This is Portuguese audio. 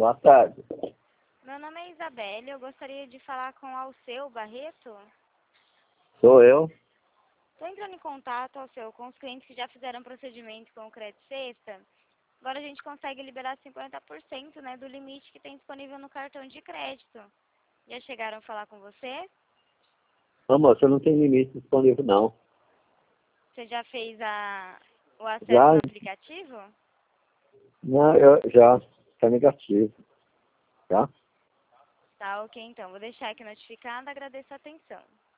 Boa tarde. Meu nome é Isabelle, eu gostaria de falar com Alceu Barreto. Sou eu. Estou entrando em contato, Alceu, com os clientes que já fizeram procedimento com o Crédito Sexta. Agora a gente consegue liberar 50%, né, do limite que tem disponível no cartão de crédito. Já chegaram a falar com você? Ô, moça, não tem limite disponível, não. Você já fez o acesso Já? no aplicativo? Não, eu já. Está negativo. Tá? Tá, ok, então. Vou deixar aqui notificado, agradeço a atenção.